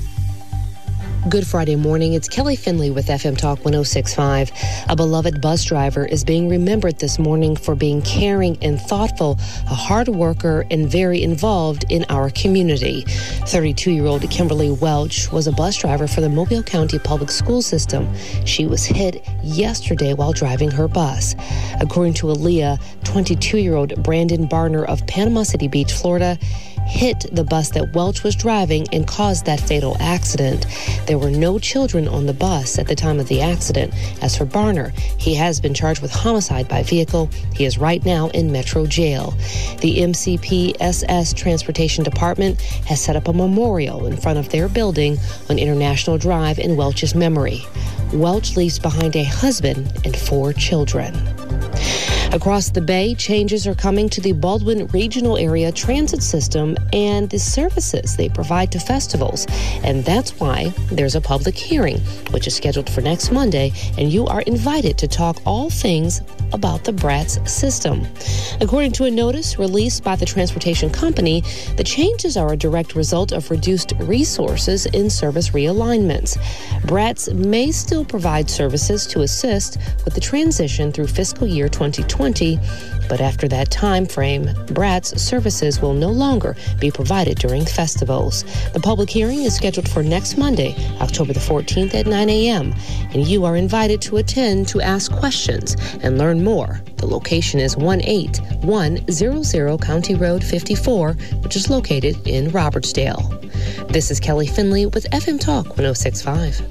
Good Friday morning. It's Kelly Finley with F M Talk one oh six point five. A beloved bus driver is being remembered this morning for being caring and thoughtful, a hard worker, and very involved in our community. thirty-two-year-old Kimberly Welch was a bus driver for the Mobile County Public School System. She was hit yesterday while driving her bus. According to Aaliyah, twenty-two-year-old Brandon Barner of Panama City Beach, Florida, hit the bus that Welch was driving and caused that fatal accident. There were no children on the bus at the time of the accident. As for Barner, he has been charged with homicide by vehicle. He is right now in Metro Jail. The M C P S S Transportation Department has set up a memorial in front of their building on International Drive in Welch's memory. Welch leaves behind a husband and four children. Across the Bay, changes are coming to the Baldwin Regional Area Transit System and the services they provide to festivals. And that's why there's a public hearing, which is scheduled for next Monday, and you are invited to talk all things about the BRATS system. According to a notice released by the transportation company, the changes are a direct result of reduced resources in service realignments. BRATS may still provide services to assist with the transition through fiscal year twenty twenty, but after that time frame, BRATS services will no longer be provided during festivals. The public hearing is scheduled for next Monday, October the fourteenth at nine a.m., and you are invited to attend to ask questions and learn more. The location is one eight one hundred County Road fifty-four, which is located in Robertsdale. This is Kelly Finley with F M Talk one oh six point five.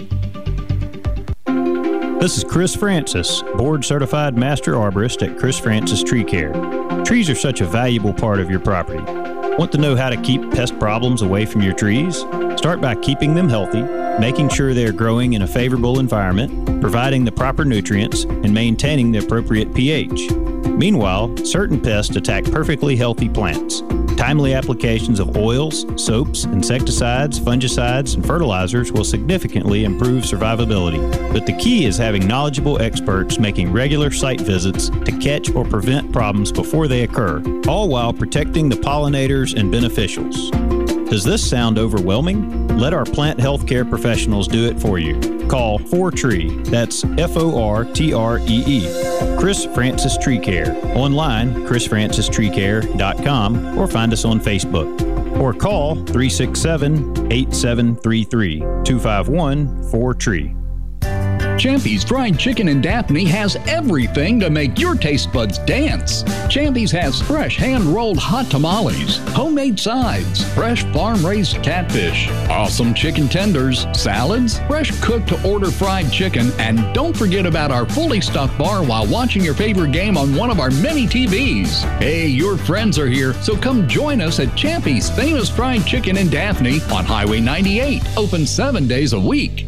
This is Chris Francis, board-certified master arborist at Chris Francis Tree Care. Trees are such a valuable part of your property. Want to know how to keep pest problems away from your trees? Start by keeping them healthy, making sure they're growing in a favorable environment, providing the proper nutrients, and maintaining the appropriate pH. Meanwhile, certain pests attack perfectly healthy plants. Timely applications of oils, soaps, insecticides, fungicides, and fertilizers will significantly improve survivability. But the key is having knowledgeable experts making regular site visits to catch or prevent problems before they occur, all while protecting the pollinators and beneficials. Does this sound overwhelming? Let our plant health care professionals do it for you. Call four tree, that's F O R T R E E, Chris Francis Tree Care. Online, chris francis tree care dot com, or find us on Facebook. Or call three six seven, eight seven three three, two five one, four tree. Champy's Fried Chicken in Daphne has everything to make your taste buds dance. Champy's has fresh hand-rolled hot tamales, homemade sides, fresh farm-raised catfish, awesome chicken tenders, salads, fresh cooked-to-order fried chicken, and don't forget about our fully stocked bar while watching your favorite game on one of our many T Vs. Hey, your friends are here, so come join us at Champy's Famous Fried Chicken in Daphne on Highway ninety-eight, open seven days a week.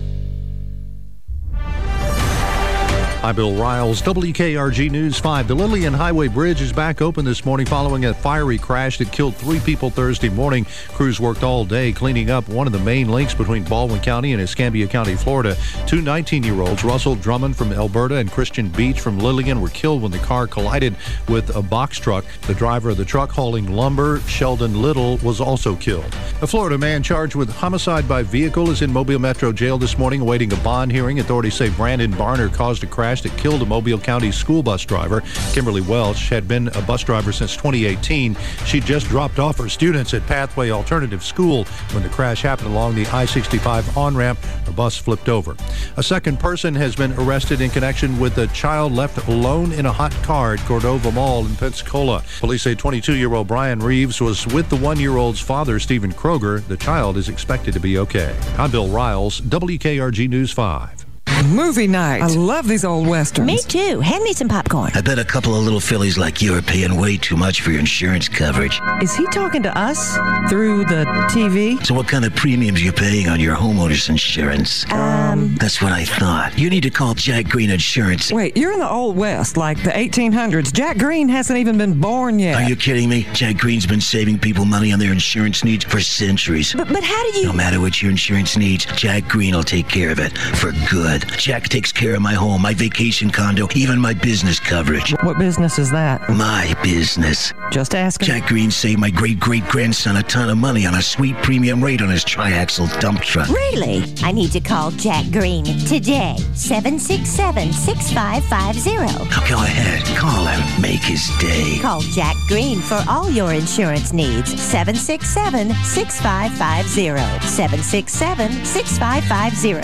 I'm Bill Riles, W K R G News five. The Lillian Highway Bridge is back open this morning following a fiery crash that killed three people Thursday morning. Crews worked all day cleaning up one of the main links between Baldwin County and Escambia County, Florida. Two nineteen-year-olds, Russell Drummond from Alberta and Christian Beach from Lillian, were killed when the car collided with a box truck. The driver of the truck hauling lumber, Sheldon Little, was also killed. A Florida man charged with homicide by vehicle is in Mobile Metro Jail this morning awaiting a bond hearing. Authorities say Brandon Barner caused a crash crash that killed a Mobile County school bus driver. Kimberly Welch had been a bus driver since twenty eighteen. She just dropped off her students at Pathway Alternative School when the crash happened along the I sixty-five on-ramp. Her bus flipped over. A second person has been arrested in connection with a child left alone in a hot car at Cordova Mall in Pensacola. Police say twenty-two-year-old Brian Reeves was with the one-year-old's father, Stephen Kroger. The child is expected to be okay. I'm Bill Riles, W K R G News five. Movie night. I love these old westerns. Me too. Hand me some popcorn. I bet a couple of little fillies like you are paying way too much for your insurance coverage. Is he talking to us through the T V? So what kind of premiums you paying on your homeowner's insurance? Um... That's what I thought. You need to call Jack Green Insurance. Wait, you're in the Old West, like the eighteen hundreds. Jack Green hasn't even been born yet. Are you kidding me? Jack Green's been saving people money on their insurance needs for centuries. But, but how do you... No matter what your insurance needs, Jack Green will take care of it for good. Jack takes care of my home, my vacation condo, even my business coverage. What business is that? My business. Just asking. Jack Green saved my great-great-grandson a ton of money on a sweet premium rate on his tri-axle dump truck. Really? I need to call Jack Green today. seven six seven, six five five zero. Go ahead. Call him. Make his day. Call Jack Green for all your insurance needs. seven six seven, six five five zero. seven six seven, six five five zero.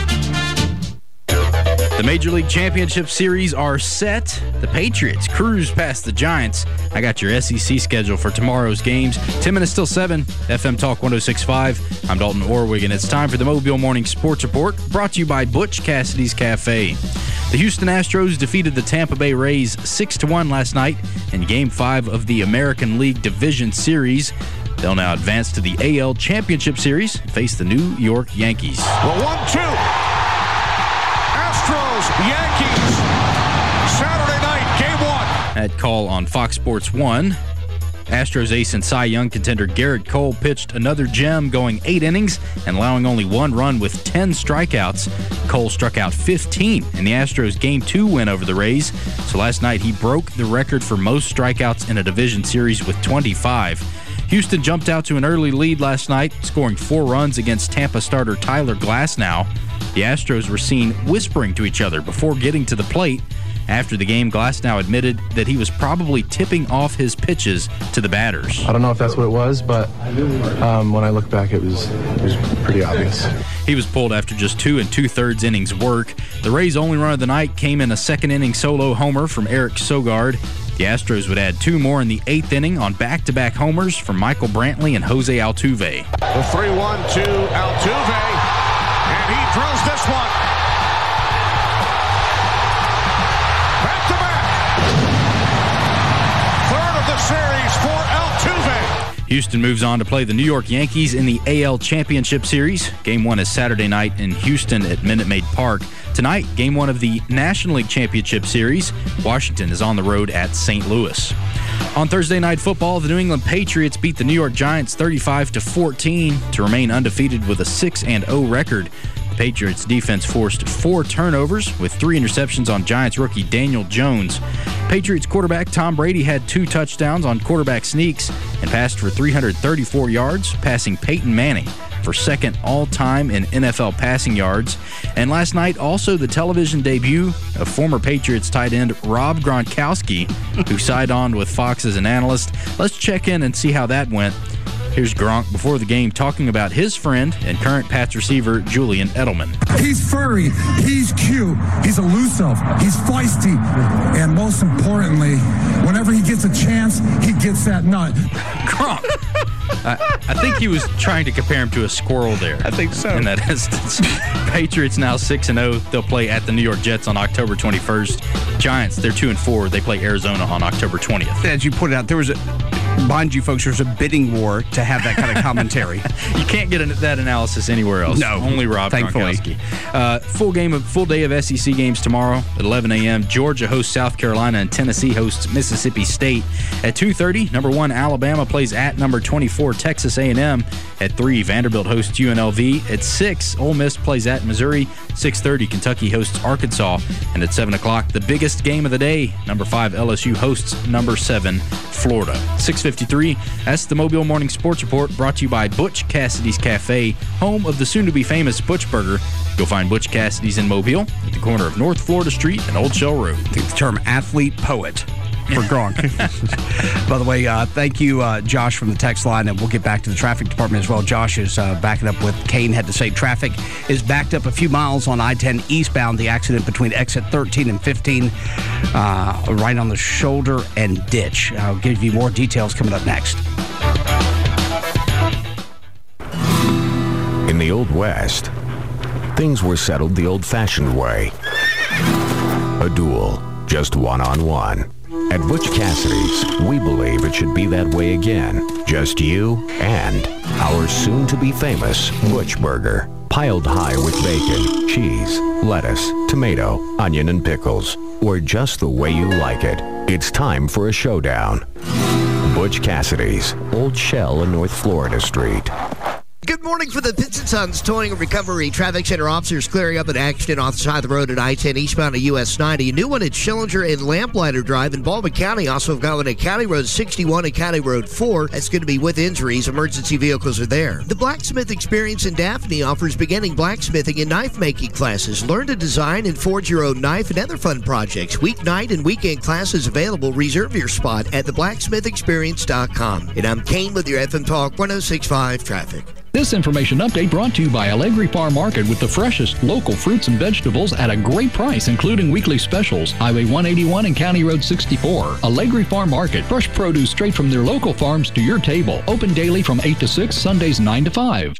The Major League Championship Series are set. The Patriots cruise past the Giants. I got your S E C schedule for tomorrow's games. ten minutes till seven. F M Talk one oh six point five. I'm Dalton Orwig, and it's time for the Mobile Morning Sports Report, brought to you by Butch Cassidy's Cafe. The Houston Astros defeated the Tampa Bay Rays six to one last night in Game five of the American League Division Series. They'll now advance to the A L Championship Series and face the New York Yankees. Well, one two. Astros, Yankees, Saturday night, game one. That call on Fox Sports one. Astros ace and Cy Young contender Garrett Cole pitched another gem, going eight innings and allowing only one run with ten strikeouts. Cole struck out fifteen in the Astros' Game two win over the Rays. So last night he broke the record for most strikeouts in a division series with twenty-five. Houston jumped out to an early lead last night, scoring four runs against Tampa starter Tyler Glasnow. The Astros were seen whispering to each other before getting to the plate. After the game, Glasnow admitted that he was probably tipping off his pitches to the batters. I don't know if that's what it was, but um, when I look back, it was, it was pretty obvious. He was pulled after just two and two-thirds innings work. The Rays' only run of the night came in a second-inning solo homer from Eric Sogard. The Astros would add two more in the eighth inning on back-to-back homers from Michael Brantley and Jose Altuve. The three one to Altuve. And he drills this one. Back to back. Third of the series for Altuve. Houston moves on to play the New York Yankees in the A L Championship Series. Game one is Saturday night in Houston at Minute Maid Park. Tonight, game one of the National League Championship Series. Washington is on the road at Saint Louis. On Thursday Night Football, the New England Patriots beat the New York Giants thirty-five to fourteen to remain undefeated with a six and oh record. The Patriots defense forced four turnovers with three interceptions on Giants rookie Daniel Jones. Patriots quarterback Tom Brady had two touchdowns on quarterback sneaks and passed for three hundred thirty-four yards, passing Peyton Manning for second all-time in N F L passing yards. And last night, also the television debut of former Patriots tight end Rob Gronkowski, who signed on with Fox as an analyst. Let's check in and see how that went. Here's Gronk before the game talking about his friend and current Pats receiver Julian Edelman. He's furry, he's cute, he's elusive, he's feisty, and most importantly, whenever he gets a chance, he gets that nut. Gronk. I, I think he was trying to compare him to a squirrel there. I think so. In that instance. Patriots now six and oh. They'll play at the New York Jets on October twenty-first. Giants, they're two and four. They play Arizona on October twentieth. As you pointed out, there was a... Mind you, folks, there's a bidding war to have that kind of commentary. You can't get that analysis anywhere else. No. Only Rob thankfully. Gronkowski. Uh, full game of full day of S E C games tomorrow at eleven a.m. Georgia hosts South Carolina and Tennessee hosts Mississippi State. At two thirty, number one Alabama plays at number twenty-four Texas A and M. At three, Vanderbilt hosts U N L V. At six, Ole Miss plays at Missouri. six thirty, Kentucky hosts Arkansas. And at seven o'clock, the biggest game of the day, number five L S U hosts number seven Florida. six fifty-three. That's the Mobile Morning Sports Report, brought to you by Butch Cassidy's Cafe, home of the soon-to-be-famous Butch Burger. You'll find Butch Cassidy's in Mobile at the corner of North Florida Street and Old Shell Road. I think the term athlete poet for Gronk. By the way, uh, thank you, uh, Josh, from the text line, and we'll get back to the traffic department as well. Josh is uh, backing up with Kane had to say traffic is backed up a few miles on I ten eastbound. The accident between exit thirteen and fifteen, uh, right on the shoulder and ditch. I'll give you more details coming up next. In the Old West, things were settled the old-fashioned way. A duel, just one-on-one. At Butch Cassidy's, we believe it should be that way again. Just you and our soon-to-be-famous Butch Burger. Piled high with bacon, cheese, lettuce, tomato, onion, and pickles. Or just the way you like it. It's time for a showdown. Butch Cassidy's, Old Shell and North Florida Street. Good morning for the Pitts and Sons Towing and Recovery Traffic Center officers clearing up an accident off the side of the road at I ten eastbound of U S ninety. A new one at Schillinger and Lamplighter Drive in Baldwin County. Also have got one at County Road sixty-one and County Road four. That's going to be with injuries. Emergency vehicles are there. The Blacksmith Experience in Daphne offers beginning blacksmithing and knife making classes. Learn to design and forge your own knife and other fun projects. Weeknight and weekend classes available. Reserve your spot at the blacksmith experience dot com. And I'm Kane with your F M Talk one oh six point five traffic. This information update brought to you by Allegri Farm Market with the freshest local fruits and vegetables at a great price, including weekly specials. Highway one eighty-one and County Road sixty-four. Allegri Farm Market. Fresh produce straight from their local farms to your table. Open daily from eight to six, Sundays nine to five.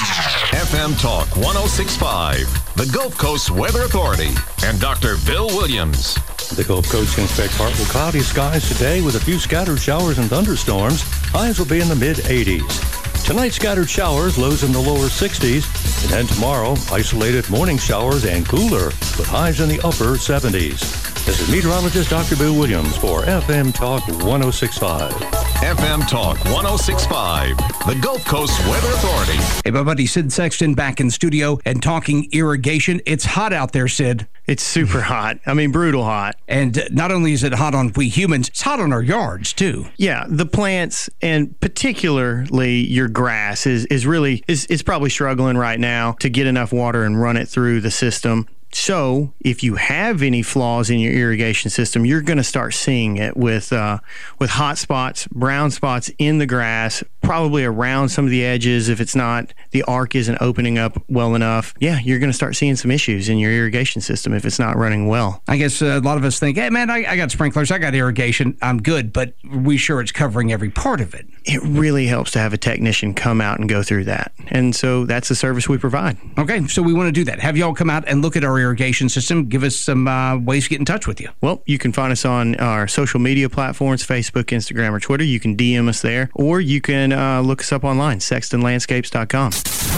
F M Talk one oh six point five, the Gulf Coast Weather Authority, and Doctor Bill Williams. The Gulf Coast can expect partly cloudy skies today with a few scattered showers and thunderstorms. Highs will be in the mid eighties. Tonight, scattered showers, lows in the lower sixties. And then tomorrow, isolated morning showers and cooler, with highs in the upper seventies. This is meteorologist Doctor Bill Williams for F M Talk one oh six point five. F M Talk one oh six point five, the Gulf Coast Weather Authority. Hey, my buddy Sid Sexton back in studio and talking irrigation. It's hot out there, Sid. It's super hot. I mean, brutal hot. And not only is it hot on we humans, it's hot on our yards, too. Yeah, the plants, and particularly your grass, is, is really, is, is probably struggling right now to get enough water and run it through the system. So if you have any flaws in your irrigation system, you're going to start seeing it with uh, with hot spots, brown spots in the grass, probably around some of the edges. If it's not, the arc isn't opening up well enough. Yeah, you're going to start seeing some issues in your irrigation system if it's not running well. I guess uh, a lot of us think, hey, man, I, I got sprinklers, I got irrigation, I'm good. But we sure it's covering every part of it. It really helps to have a technician come out and go through that. And so that's the service we provide. Okay, so we want to do that. Have y'all come out and look at our irrigation system. Give us some uh, ways to get in touch with you. Well, you can find us on our social media platforms, Facebook, Instagram, or Twitter. You can D M us there, or you can uh, look us up online, sexton landscapes dot com.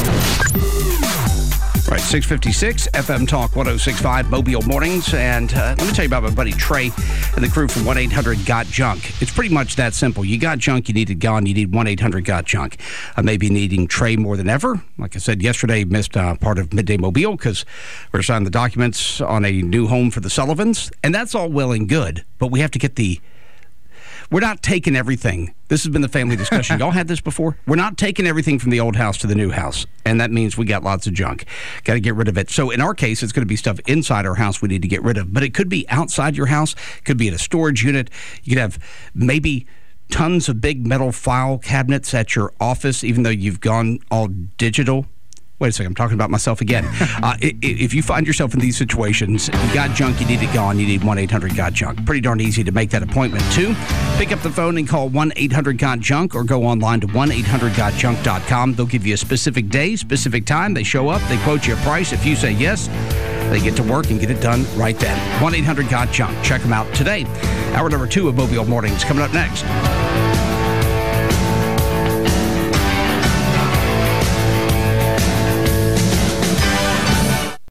All right, six fifty-six, F M Talk one oh six point five, Mobile Mornings. And uh, let me tell you about my buddy Trey and the crew from one eight hundred got junk. It's pretty much that simple. You got junk, you need it gone, you need one eight hundred got junk. I may be needing Trey more than ever. Like I said yesterday, missed uh, part of Midday Mobile because we're signing the documents on a new home for the Sullivans. And that's all well and good, but we have to get the... We're not taking everything. This has been the family discussion. Y'all had this before? We're not taking everything from the old house to the new house, and that means we got lots of junk. Got to get rid of it. So in our case, it's going to be stuff inside our house we need to get rid of, but it could be outside your house. It could be in a storage unit. You could have maybe tons of big metal file cabinets at your office, even though you've gone all digital. Wait a second, I'm talking about myself again. Uh, if you find yourself in these situations, you got junk, you need it gone, you need one eight hundred got junk. Pretty darn easy to make that appointment, too. Pick up the phone and call one eight hundred got junk or go online to one eight hundred got junk dot com. They'll give you a specific day, specific time. They show up, they quote you a price. If you say yes, they get to work and get it done right then. one eight hundred got junk. Check them out today. Hour number two of Mobile Mornings coming up next.